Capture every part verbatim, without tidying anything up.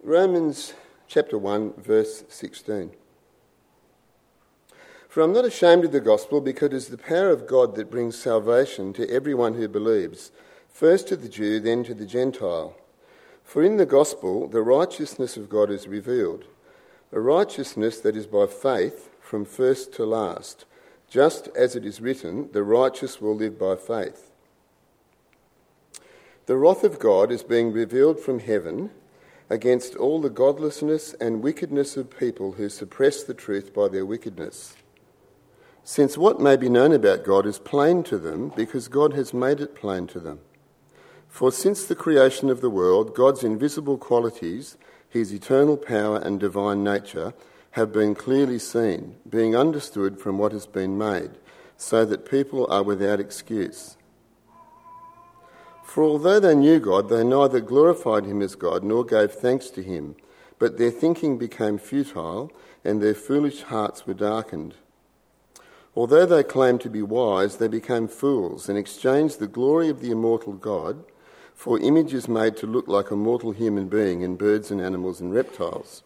Romans chapter one, verse sixteen. For I'm not ashamed of the gospel, because it is the power of God that brings salvation to everyone who believes, first to the Jew, then to the Gentile. For in the gospel the righteousness of God is revealed, a righteousness that is by faith from first to last, just as it is written, the righteous will live by faith. The wrath of God is being revealed from heaven against all the godlessness and wickedness of people who suppress the truth by their wickedness. Since what may be known about God is plain to them, because God has made it plain to them. For since the creation of the world, God's invisible qualities, his eternal power and divine nature, have been clearly seen, being understood from what has been made, so that people are without excuse. For although they knew God, they neither glorified him as God nor gave thanks to him, but their thinking became futile, and their foolish hearts were darkened. Although they claimed to be wise, they became fools and exchanged the glory of the immortal God for images made to look like a mortal human being in birds and animals and reptiles.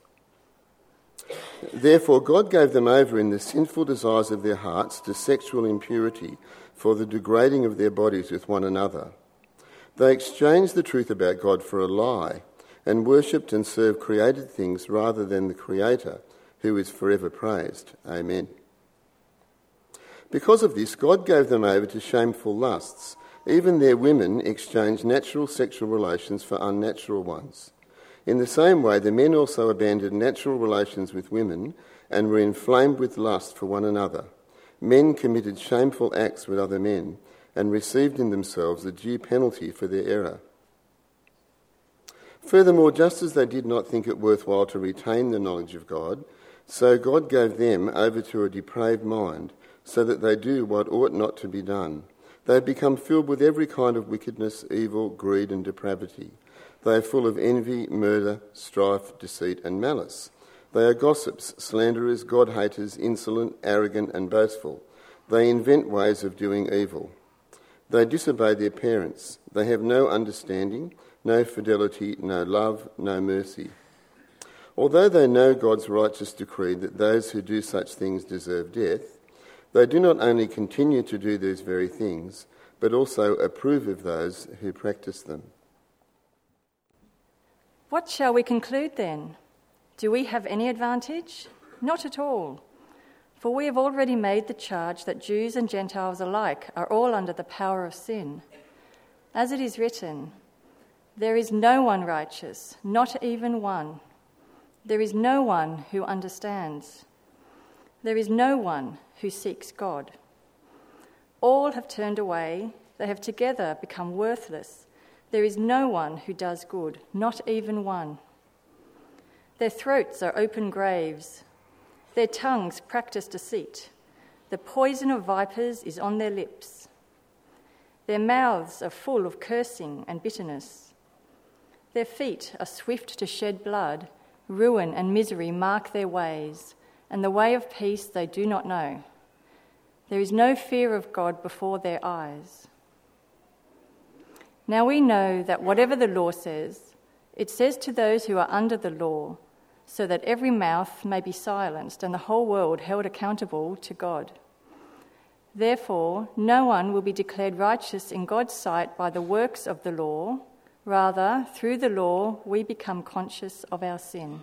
Therefore God gave them over in the sinful desires of their hearts to sexual impurity, for the degrading of their bodies with one another. They exchanged the truth about God for a lie, and worshipped and served created things rather than the Creator, who is forever praised. Amen. Because of this, God gave them over to shameful lusts. Even their women exchanged natural sexual relations for unnatural ones. In the same way, the men also abandoned natural relations with women and were inflamed with lust for one another. Men committed shameful acts with other men and received in themselves the due penalty for their error. Furthermore, just as they did not think it worthwhile to retain the knowledge of God, so God gave them over to a depraved mind, so that they do what ought not to be done. They have become filled with every kind of wickedness, evil, greed and depravity. They are full of envy, murder, strife, deceit and malice. They are gossips, slanderers, God-haters, insolent, arrogant and boastful. They invent ways of doing evil. They disobey their parents. They have no understanding, no fidelity, no love, no mercy. Although they know God's righteous decree that those who do such things deserve death, they do not only continue to do these very things, but also approve of those who practice them. What shall we conclude then? Do we have any advantage? Not at all. For we have already made the charge that Jews and Gentiles alike are all under the power of sin. As it is written, there is no one righteous, not even one. There is no one who understands. There is no one who seeks God. All have turned away, they have together become worthless. There is no one who does good, not even one. Their throats are open graves, their tongues practice deceit. The poison of vipers is on their lips. Their mouths are full of cursing and bitterness. Their feet are swift to shed blood, ruin and misery mark their ways, and the way of peace they do not know. There is no fear of God before their eyes. Now we know that whatever the law says, it says to those who are under the law, so that every mouth may be silenced and the whole world held accountable to God. Therefore, no one will be declared righteous in God's sight by the works of the law. Rather, through the law, we become conscious of our sin.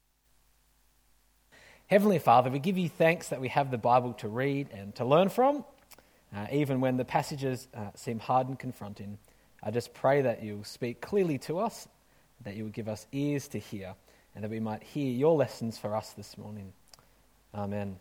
Heavenly Father, we give you thanks that we have the Bible to read and to learn from, uh, even when the passages uh, seem hard and confronting. I just pray that you'll speak clearly to us, that you will give us ears to hear, and that we might hear your lessons for us this morning. Amen.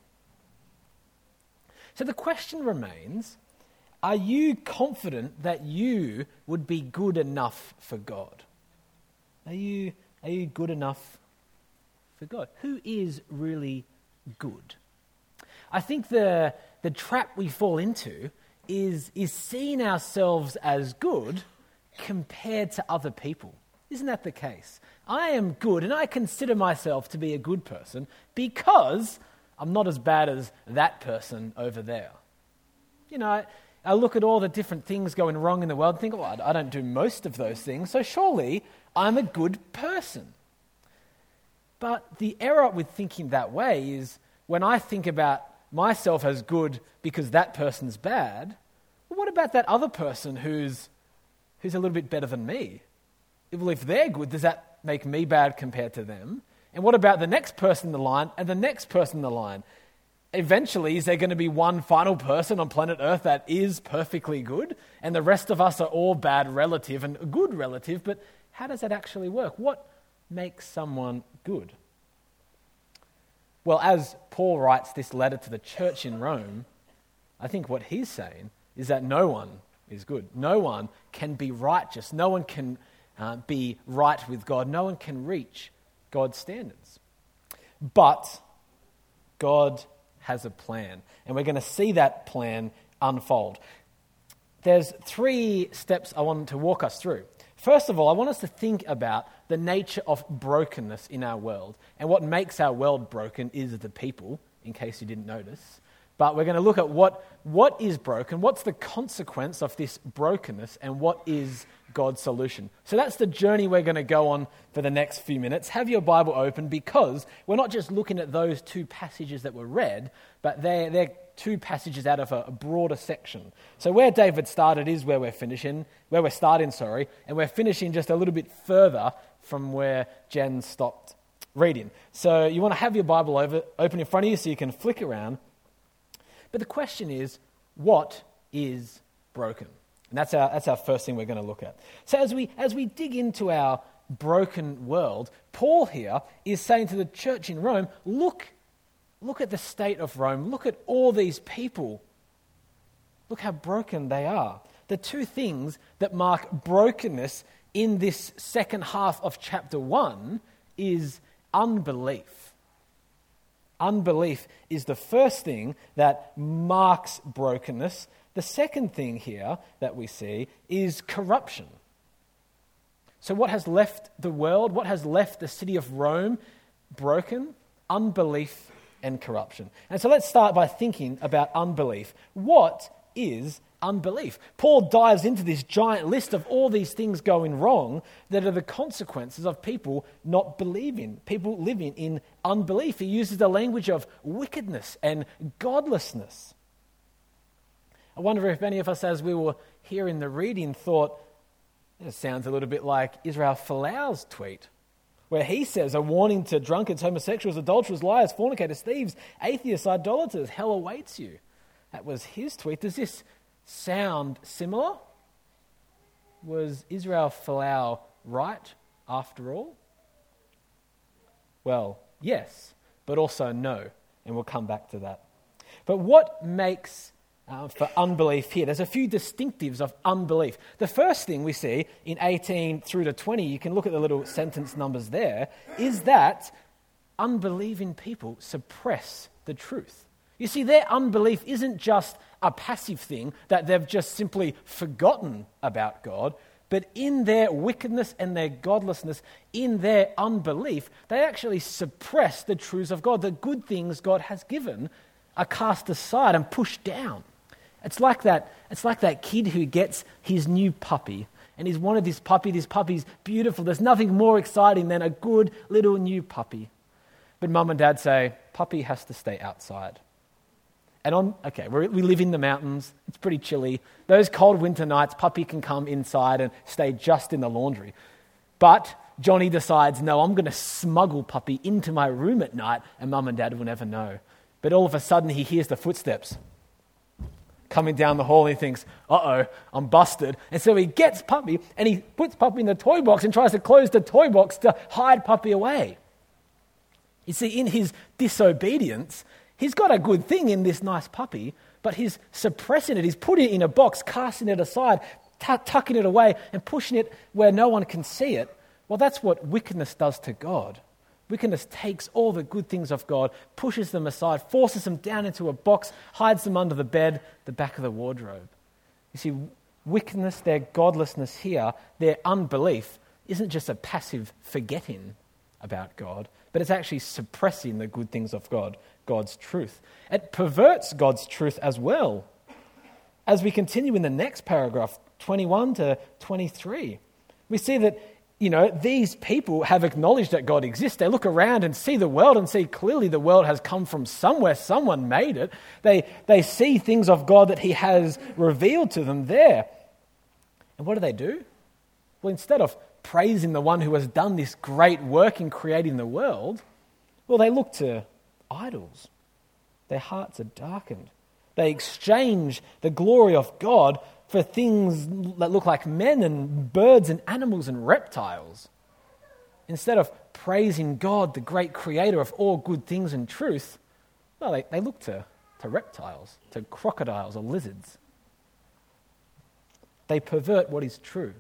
So the question remains, are you confident that you would be good enough for God? Are you, are you good enough for God? Who is really good? I think the the trap we fall into is, is seeing ourselves as good compared to other people. Isn't that the case? I am good and I consider myself to be a good person because I'm not as bad as that person over there. You know, I, I look at all the different things going wrong in the world and think, well, I don't do most of those things, so surely I'm a good person. But the error with thinking that way is when I think about myself as good because that person's bad, well, what about that other person who's who's a little bit better than me? Well, if they're good, does that make me bad compared to them? And what about the next person in the line and the next person in the line? Eventually, is there going to be one final person on planet Earth that is perfectly good, and the rest of us are all bad relative and good relative? But how does that actually work? What makes someone good? Well, as Paul writes this letter to the church in Rome, I think what he's saying is that no one is good. No one can be righteous. No one can uh, be right with God. No one can reach God's standards. But God has a plan, and we're going to see that plan unfold. There's three steps I want to walk us through. First of all, I want us to think about the nature of brokenness in our world. And what makes our world broken is the people, in case you didn't notice. But we're going to look at what, what is broken, what's the consequence of this brokenness, and what is God's solution. So that's the journey we're going to go on for the next few minutes. Have your Bible open, because we're not just looking at those two passages that were read, but they're, they're two passages out of a, a broader section. So where David started is where we're finishing, where we're starting, sorry, and we're finishing just a little bit further from where Jen stopped reading. So you want to have your Bible over, open in front of you so you can flick around. But the question is, what is broken? And that's our that's our first thing we're going to look at. So as we as we dig into our broken world, Paul here is saying to the church in Rome, look, look at the state of Rome. Look at all these people. Look how broken they are. The two things that mark brokenness in this second half of chapter one is unbelief. Unbelief is the first thing that marks brokenness. The second thing here that we see is corruption. So what has left the world, what has left the city of Rome broken? Unbelief and corruption. And so let's start by thinking about unbelief. What is unbelief? Paul dives into this giant list of all these things going wrong that are the consequences of people not believing, people living in unbelief. He uses the language of wickedness and godlessness. I wonder if any of us, as we were hearing the reading, thought, it sounds a little bit like Israel Folau's tweet, where he says, a warning to drunkards, homosexuals, adulterers, liars, fornicators, thieves, atheists, idolaters, hell awaits you. That was his tweet. Does this sound similar? Was Israel Folau right after all? Well, yes, but also no, and we'll come back to that. But what makes uh, for unbelief here? There's a few distinctives of unbelief. The first thing we see in eighteen through to twenty, you can look at the little sentence numbers there, is that unbelieving people suppress the truth. You see, their unbelief isn't just a passive thing that they've just simply forgotten about God, but in their wickedness and their godlessness, in their unbelief, they actually suppress the truths of God. The good things God has given are cast aside and pushed down. It's like that, it's like that kid who gets his new puppy, and he's wanted this puppy, this puppy's beautiful. There's nothing more exciting than a good little new puppy. But mum and dad say, puppy has to stay outside. And on, okay, we're, we live in the mountains. It's pretty chilly. Those cold winter nights, puppy can come inside and stay just in the laundry. But Johnny decides, no, I'm going to smuggle puppy into my room at night, and mum and dad will never know. But all of a sudden, he hears the footsteps coming down the hall, and he thinks, uh-oh, I'm busted. And so he gets puppy, and he puts puppy in the toy box and tries to close the toy box to hide puppy away. You see, in his disobedience, he's got a good thing in this nice puppy, but he's suppressing it. He's putting it in a box, casting it aside, t- tucking it away, and pushing it where no one can see it. Well, that's what wickedness does to God. Wickedness takes all the good things of God, pushes them aside, forces them down into a box, hides them under the bed, the back of the wardrobe. You see, wickedness, their godlessness here, their unbelief, isn't just a passive forgetting about God, but it's actually suppressing the good things of God, God's truth. It perverts God's truth as well. As we continue in the next paragraph, twenty-one to twenty-three, we see that you know, these people have acknowledged that God exists. They look around and see the world and see clearly the world has come from somewhere. Someone made it. They, they see things of God that he has revealed to them there. And what do they do? Well, instead of praising the one who has done this great work in creating the world, well, they look to idols. Their hearts are darkened. They exchange the glory of God for things that look like men and birds and animals and reptiles. Instead of praising God, the great creator of all good things and truth, well, they, they look to, to reptiles, to crocodiles or lizards. They pervert what is true.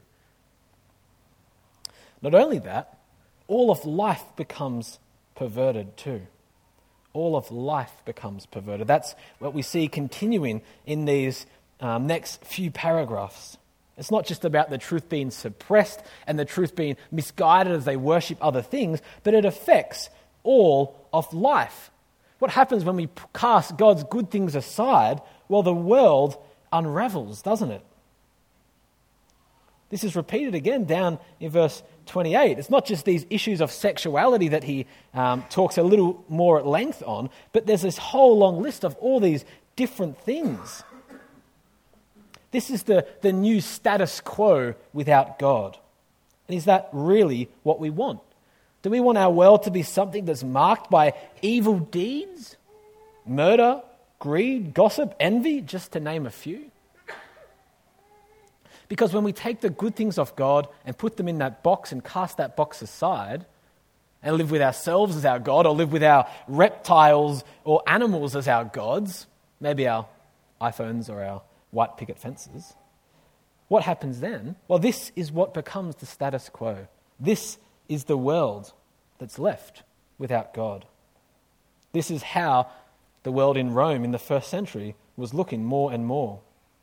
Not only that, all of life becomes perverted too. All of life becomes perverted. That's what we see continuing in these um, next few paragraphs. It's not just about the truth being suppressed and the truth being misguided as they worship other things, but it affects all of life. What happens when we cast God's good things aside? Well, the world unravels, doesn't it? This is repeated again down in verse twenty-eight. It's not just these issues of sexuality that he um, talks a little more at length on, but there's this whole long list of all these different things. This is the, the new status quo without God. And is that really what we want? Do we want our world to be something that's marked by evil deeds, murder, greed, gossip, envy, just to name a few? Because when we take the good things of God and put them in that box and cast that box aside and live with ourselves as our God or live with our reptiles or animals as our gods, maybe our iPhones or our white picket fences, what happens then? Well, this is what becomes the status quo. This is the world that's left without God. This is how the world in Rome in the first century was looking more and more.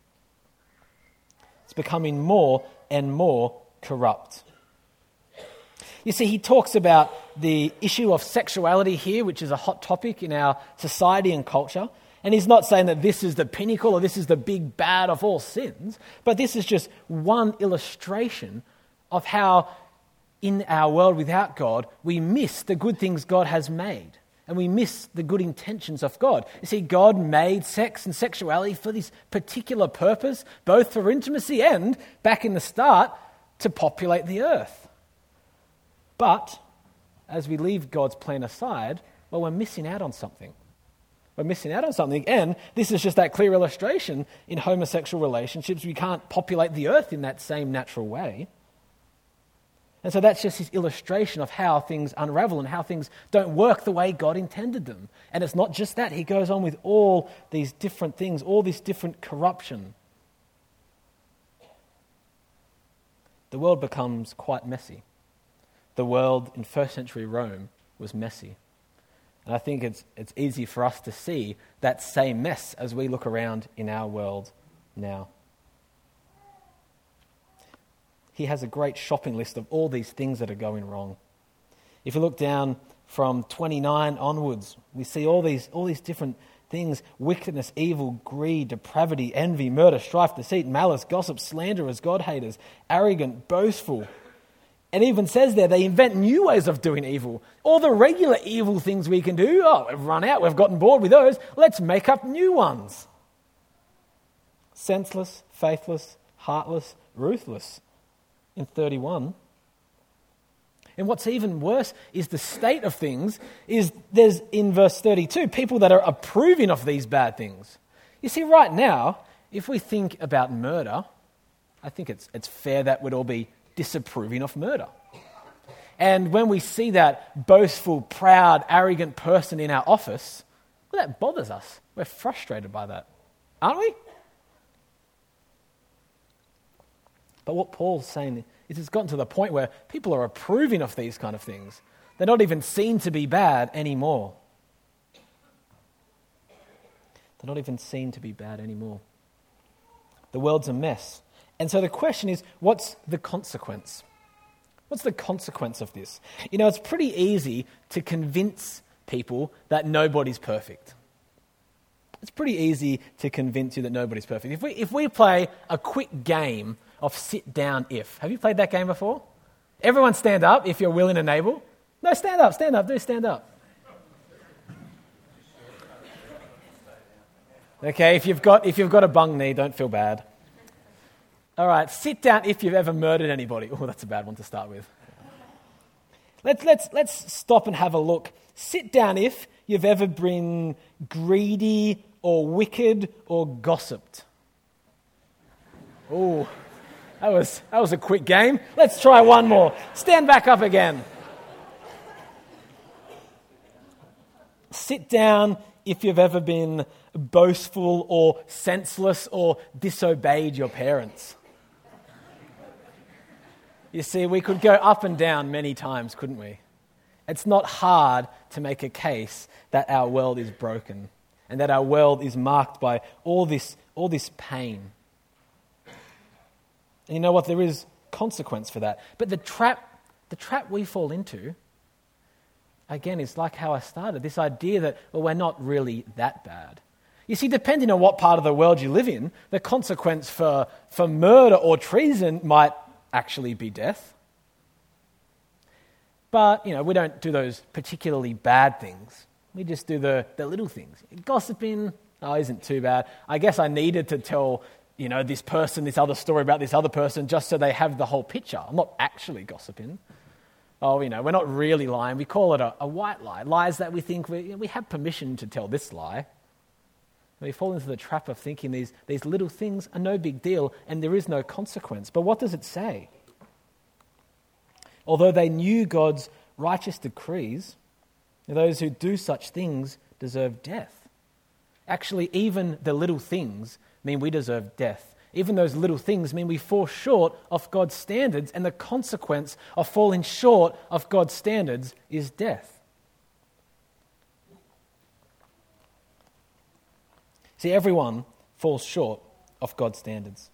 It's becoming more and more corrupt. You see, he talks about the issue of sexuality here, which is a hot topic in our society and culture. And he's not saying that this is the pinnacle or this is the big bad of all sins, but this is just one illustration of how in our world without God, we miss the good things God has made. And we miss the good intentions of God. You see, God made sex and sexuality for this particular purpose, both for intimacy and, back in the start, to populate the earth. But, as we leave God's plan aside, well, we're missing out on something. We're missing out on something. And this is just that clear illustration in homosexual relationships. We can't populate the earth in that same natural way. And so that's just his illustration of how things unravel and how things don't work the way God intended them. And it's not just that. He goes on with all these different things, all this different corruption. The world becomes quite messy. The world in first century Rome was messy. And I think it's it's easy for us to see that same mess as we look around in our world now. He has a great shopping list of all these things that are going wrong. If you look down from twenty-nine onwards, we see all these all these different things: wickedness, evil, greed, depravity, envy, murder, strife, deceit, malice, gossip, slanderers, God-haters, arrogant, boastful. It even says there they invent new ways of doing evil. All the regular evil things we can do, oh, we've run out, we've gotten bored with those, let's make up new ones. Senseless, faithless, heartless, ruthless. In thirty-one. And what's even worse is the state of things is there's in verse thirty-two people that are approving of these bad things. You see, right now, if we think about murder, I think it's it's fair that we'd all be disapproving of murder. And when we see that boastful, proud, arrogant person in our office, well, that bothers us. We're frustrated by that, aren't we? But what Paul's saying is it's gotten to the point where people are approving of these kind of things. They're not even seen to be bad anymore. They're not even seen to be bad anymore. The world's a mess. And so the question is, what's the consequence? What's the consequence of this? You know, it's pretty easy to convince people that nobody's perfect. It's pretty easy to convince you that nobody's perfect. If we if we play a quick game of sit down if. Have you played that game before? Everyone stand up if you're willing and able. No, stand up, stand up, do stand up. Okay, if you've got if you've got a bung knee, don't feel bad. All right, sit down if you've ever murdered anybody. Oh, that's a bad one to start with. Let's let's let's stop and have a look. Sit down if you've ever been greedy or wicked or gossiped. Oh, that was that was a quick game. Let's try one more. Stand back up again. Sit down if you've ever been boastful or senseless or disobeyed your parents. You see, we could go up and down many times, couldn't we? It's not hard to make a case that our world is broken and that our world is marked by all this, all this pain. And you know what? There is consequence for that. But the trap, the trap we fall into, again, is like how I started, this idea that, well, we're not really that bad. You see, depending on what part of the world you live in, the consequence for, for murder or treason might actually be death. But, you know, we don't do those particularly bad things. We just do the, the little things. Gossiping, oh, isn't too bad. I guess I needed to tell, you know, this person this other story about this other person just so they have the whole picture. I'm not actually gossiping. Oh, you know, we're not really lying. We call it a, a white lie. Lies that we think we, you know, we have permission to tell this lie. We fall into the trap of thinking these, these little things are no big deal and there is no consequence. But what does it say? Although they knew God's righteous decrees, those who do such things deserve death. Actually, even the little things mean we deserve death. Even those little things mean we fall short of God's standards, and the consequence of falling short of God's standards is death. See, everyone falls short of God's standards.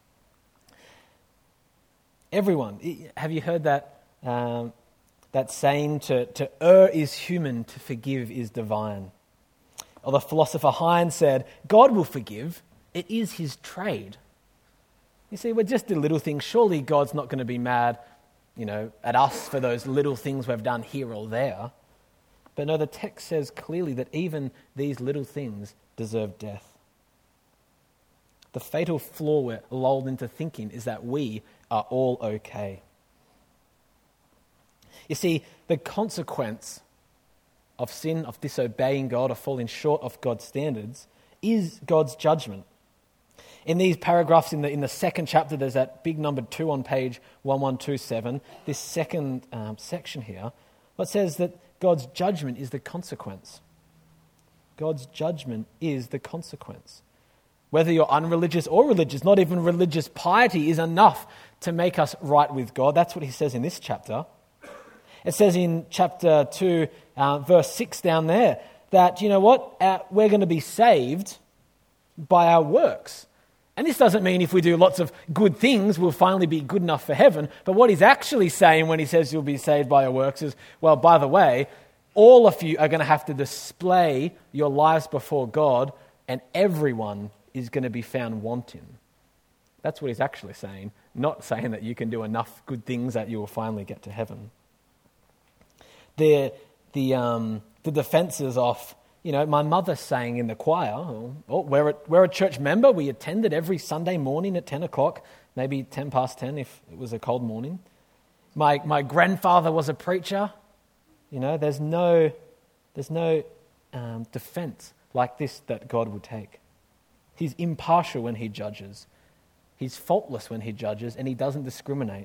Everyone. Have you heard that um, that saying, to, to err is human, to forgive is divine? Or the philosopher Hines said, God will forgive, it is his trade. You see, we're just the little things. Surely God's not going to be mad, you know, at us for those little things we've done here or there. But no, the text says clearly that even these little things deserve death. The fatal flaw we're lulled into thinking is that we are all okay. You see, the consequence of sin, of disobeying God, of falling short of God's standards, is God's judgment. In these paragraphs in the in the second chapter, there's that big number two on page eleven twenty-seven, this second um, section here, what says that God's judgment is the consequence. God's judgment is the consequence. Whether you're unreligious or religious, not even religious piety is enough to make us right with God. That's what he says in this chapter. It says in chapter two, uh, verse six down there, that, you know what, uh, we're going to be saved by our works. And this doesn't mean if we do lots of good things, we'll finally be good enough for heaven. But what he's actually saying when he says you'll be saved by your works is, well, by the way, all of you are going to have to display your lives before God, and everyone is going to be found wanting. That's what he's actually saying, not saying that you can do enough good things that you will finally get to heaven. The, the, um, the defenses of, you know, my mother sang in the choir. Oh, oh, we're, a, we're a church member. We attended every Sunday morning at ten o'clock, maybe ten past ten if it was a cold morning. My my grandfather was a preacher. You know, there's no, there's no um, defense like this that God would take. He's impartial when he judges. He's faultless when he judges, and he doesn't discriminate.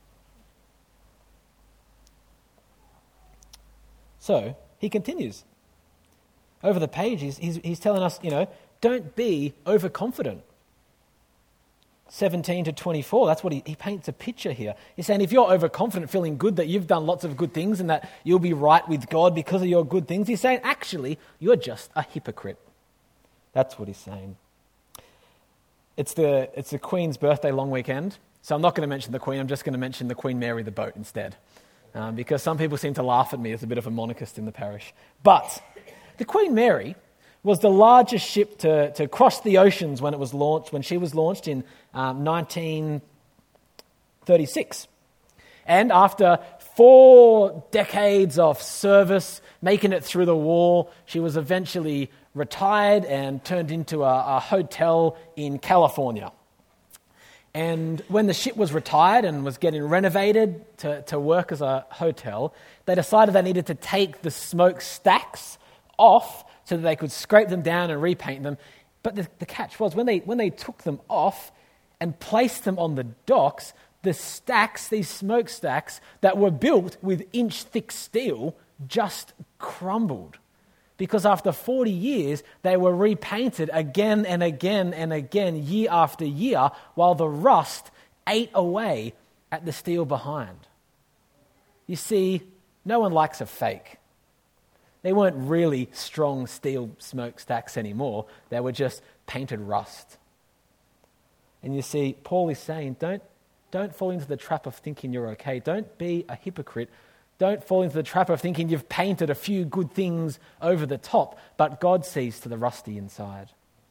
So, he continues. Over the page, he's, he's, he's telling us, you know, don't be overconfident. seventeen to twenty-four, that's what he, he paints a picture here. He's saying if you're overconfident, feeling good that you've done lots of good things and that you'll be right with God because of your good things, he's saying actually you're just a hypocrite. That's what he's saying. It's the, it's the Queen's birthday long weekend, so I'm not going to mention the Queen, I'm just going to mention the Queen Mary the boat instead. Um, because some people seem to laugh at me as a bit of a monarchist in the parish. But the Queen Mary was the largest ship to, to cross the oceans when it was launched, when she was launched in um, nineteen thirty-six. And after four decades of service, making it through the war, she was eventually retired and turned into a, a hotel in California. And when the ship was retired and was getting renovated to, to work as a hotel, they decided they needed to take the smokestacks off so that they could scrape them down and repaint them. But the, the catch was, when they when they took them off and placed them on the docks, the stacks, these smokestacks that were built with inch-thick steel, just crumbled. Because after forty years, they were repainted again and again and again, year after year, while the rust ate away at the steel behind. You see, no one likes a fake. They weren't really strong steel smokestacks anymore. They were just painted rust. And you see, Paul is saying, don't, don't fall into the trap of thinking you're okay. Don't be a hypocrite. Don't fall into the trap of thinking you've painted a few good things over the top, but God sees to the rusty inside.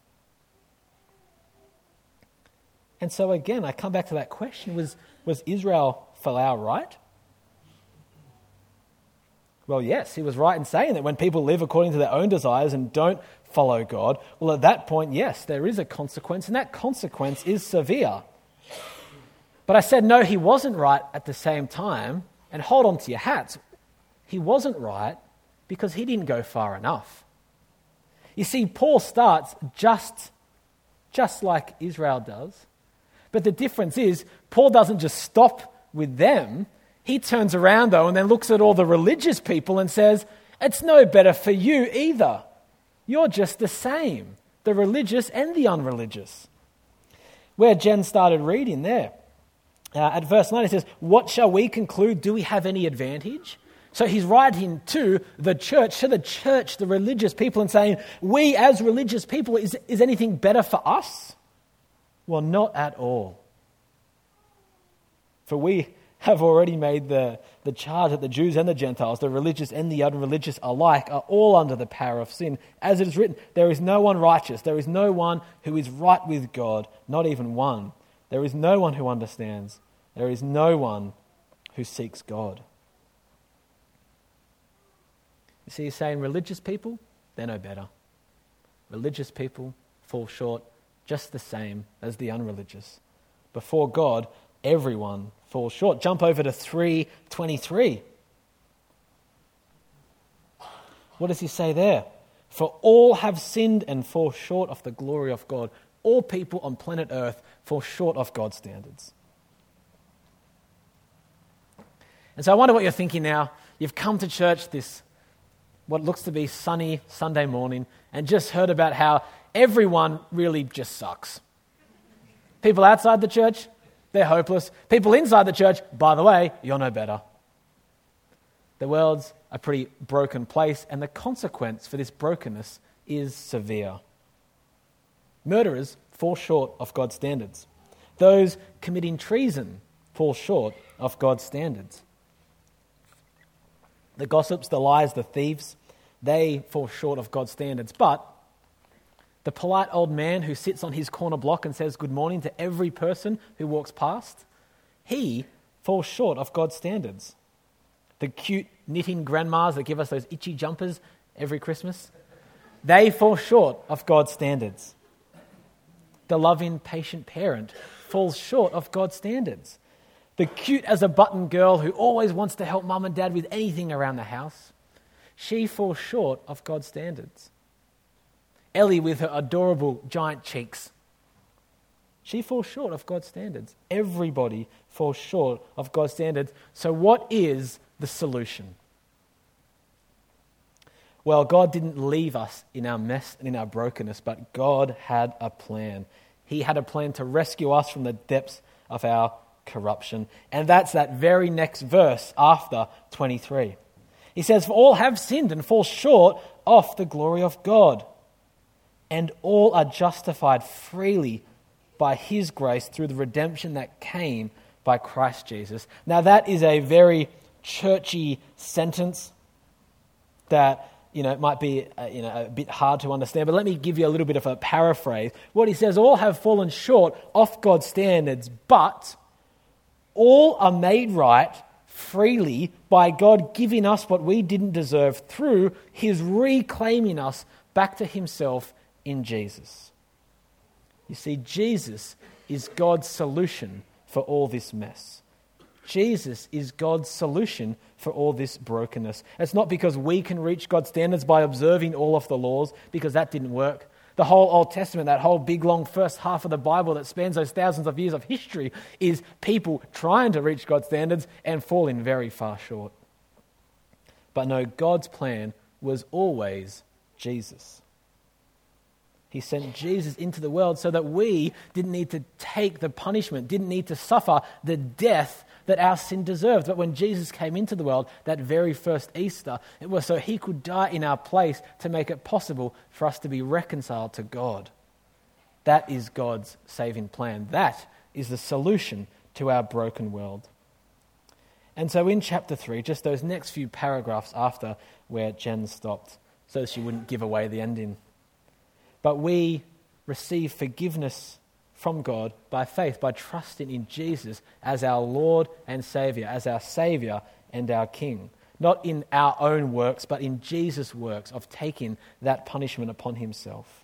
And so again, I come back to that question, was, was Israel Folau right? Well, yes, he was right in saying that when people live according to their own desires and don't follow God, well, at that point, yes, there is a consequence, and that consequence is severe. But I said, no, he wasn't right at the same time. And hold on to your hats. He wasn't right because he didn't go far enough. You see, Paul starts just, just like Israel does. But the difference is, Paul doesn't just stop with them. He turns around, though, and then looks at all the religious people and says, it's no better for you either. You're just the same, the religious and the unreligious. Where Jen started reading there. Uh, at verse nine, it says, what shall we conclude? Do we have any advantage? So he's writing to the church, to the church, the religious people, and saying, we as religious people, is, is anything better for us? Well, not at all. For we have already made the, the charge that the Jews and the Gentiles, the religious and the unreligious alike, are all under the power of sin. As it is written, there is no one righteous, there is no one who is right with God, not even one. There is no one who understands. There is no one who seeks God. You see, he's saying religious people, they're no better. Religious people fall short just the same as the unreligious. Before God, everyone falls short. Jump over to three twenty-three. What does he say there? For all have sinned and fall short of the glory of God. All people on planet Earth fall short of God's standards. And so I wonder what you're thinking now. You've come to church this, what looks to be sunny Sunday morning, and just heard about how everyone really just sucks. People outside the church, they're hopeless. People inside the church, by the way, you're no better. The world's a pretty broken place, and the consequence for this brokenness is severe. Murderers fall short of God's standards. Those committing treason fall short of God's standards. The gossips, the lies, the thieves, they fall short of God's standards. But the polite old man who sits on his corner block and says good morning to every person who walks past, he falls short of God's standards. The cute knitting grandmas that give us those itchy jumpers every Christmas, they fall short of God's standards. The loving, patient parent falls short of God's standards. The cute as a button girl who always wants to help mum and dad with anything around the house, she falls short of God's standards. Ellie with her adorable giant cheeks, she falls short of God's standards. Everybody falls short of God's standards. So what is the solution? Well, God didn't leave us in our mess and in our brokenness, but God had a plan. He had a plan to rescue us from the depths of our corruption. And that's that very next verse after twenty-three. He says, for all have sinned and fall short of the glory of God. And all are justified freely by his grace through the redemption that came by Christ Jesus. Now that is a very churchy sentence that, you know, it might be uh, you know, a bit hard to understand, but let me give you a little bit of a paraphrase. What he says, all have fallen short of God's standards, but all are made right freely by God giving us what we didn't deserve through his reclaiming us back to himself in Jesus. You see, Jesus is God's solution for all this mess. Jesus is God's solution for all this brokenness. It's not because we can reach God's standards by observing all of the laws, because that didn't work. The whole Old Testament, that whole big long first half of the Bible that spans those thousands of years of history, is people trying to reach God's standards and falling very far short. But no, God's plan was always Jesus. He sent Jesus into the world so that we didn't need to take the punishment, didn't need to suffer the death that our sin deserved. But when Jesus came into the world, that very first Easter, it was so he could die in our place to make it possible for us to be reconciled to God. That is God's saving plan. That is the solution to our broken world. And so in chapter three, just those next few paragraphs after where Jen stopped, so she wouldn't give away the ending. But we receive forgiveness from God by faith, by trusting in Jesus as our Lord and Saviour, as our Saviour and our King. Not in our own works, but in Jesus' works of taking that punishment upon himself.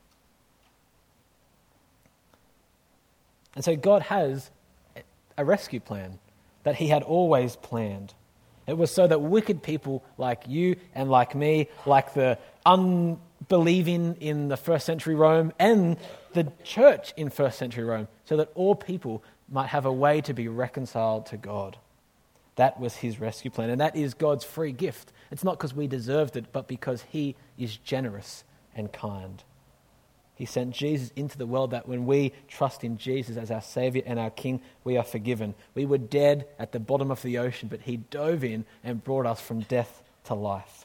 And so God has a rescue plan that he had always planned. It was so that wicked people like you and like me, like the unbelieving in the first century Rome and the church in first century Rome, so that all people might have a way to be reconciled to God. That was his rescue plan, and that is God's free gift. It's not because we deserved it, but because he is generous and kind. He sent Jesus into the world that when we trust in Jesus as our Saviour and our King, we are forgiven. We were dead at the bottom of the ocean, but he dove in and brought us from death to life.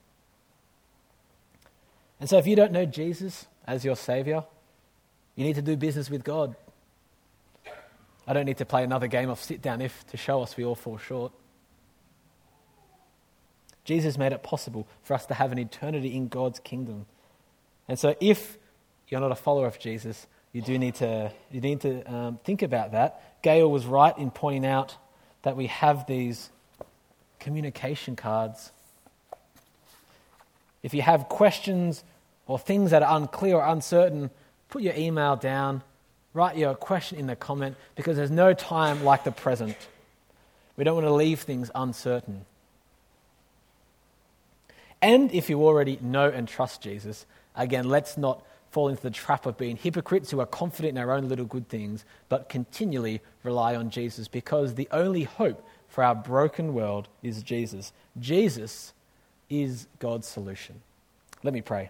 And so if you don't know Jesus as your Saviour, you need to do business with God. I don't need to play another game of sit down if to show us we all fall short. Jesus made it possible for us to have an eternity in God's kingdom. And so if you're not a follower of Jesus, you do need to you need to um, think about that. Gail was right in pointing out that we have these communication cards. If you have questions or things that are unclear or uncertain, put your email down, write your question in the comment, because there's no time like the present. We don't want to leave things uncertain. And if you already know and trust Jesus, again, let's not fall into the trap of being hypocrites who are confident in our own little good things, but continually rely on Jesus, because the only hope for our broken world is Jesus. Jesus is God's solution. Let me pray.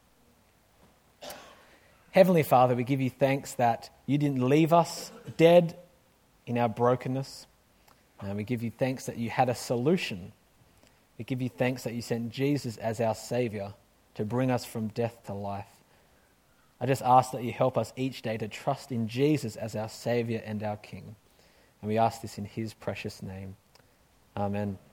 Heavenly Father, we give you thanks that you didn't leave us dead in our brokenness. And we give you thanks that you had a solution. We give you thanks that you sent Jesus as our Saviour to bring us from death to life. I just ask that you help us each day to trust in Jesus as our Saviour and our King. And we ask this in his precious name. Amen.